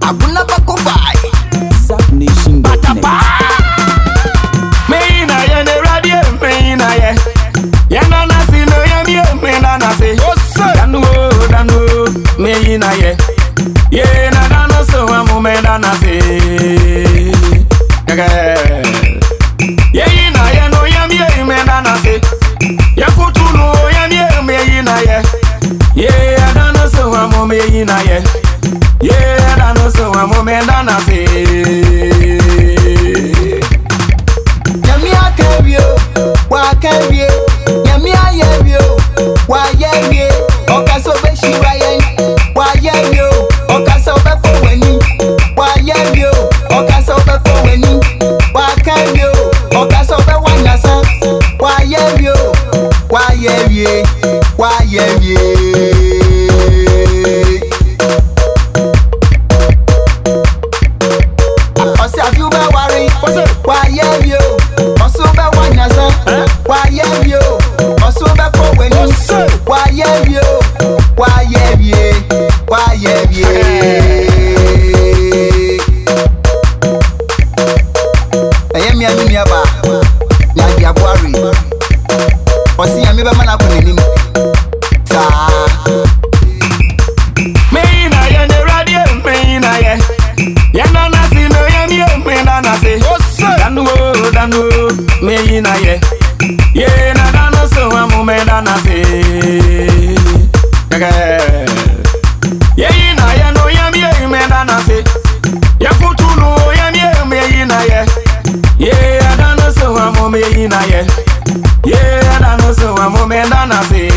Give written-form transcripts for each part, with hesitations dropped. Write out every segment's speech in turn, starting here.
Abuna bakofai. Zap Nation Batapa. Me na ye ne radio me na ye. Ya na na si no ye me na na si. Danu me na ye. Ye na dano so amu me na na si. Ye na ye no ye me na na si. Ya kutulu ye me na ye. Ye dano so amu me na ye. Ye dano so amu me na na si. Nyami akavio, wa akavio. Nyami ayevio, wa ayevio. Okaso beshi wa yen, wa ayevio. Okaso befo weni, wa ayevio. Okaso befo weni, wa akavio. Okaso be wanyasa, wa ayevio. Wa ayevio, wa ayevio. Why you? Also be wanyasa. Why you? Also be for when you. Why you? Why you? Why you? I am your ba. Na dia boari. Osi ya me be mana ko nim. Sa. Me na ye ne radio me na ye. Ya na na si no ye me na na si. Danu me na ye. Ye na dano so amu me na na si. Ye na ye no ye me na na si. Ya kutulu ye me na ye. Ye dano so amu me na ye. Ye dano so amu me na na si.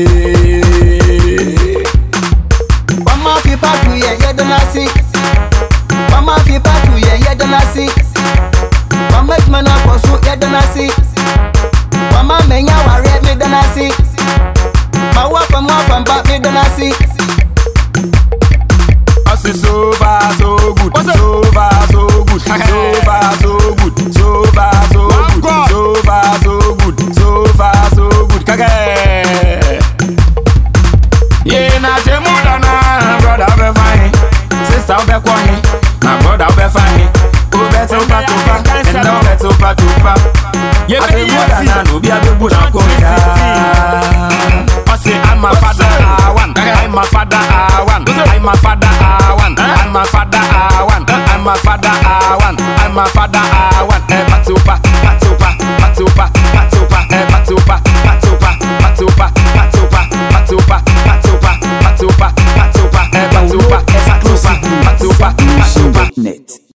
Mama fi patu ye dana si. Mama fi patu ye dana si. Mama mana kosu ye dana si. Mama menya ware me dana si. Mawa fam ba me dana si. Asi so far so good, so far so good, so far so good, so far so good, so far so good, so far so good. Kage. Ye na jemu dana, brother be fine, sister be kwani, my brother be fine. Tupa, and now let's tupa. Ye be dana, no be a be good akonga. I say I'm my father, I'm my father, I'm my father, I'm my father, I'm my father, I'm my father, Patupa, Patupa, Patupa, Patupa, Patupa, Patupa, Patupa, Patupa, Patupa, Patupa, Patupa, Patupa, Patupa, Patupa, Patupa, Patupa, Patupa, Patupa,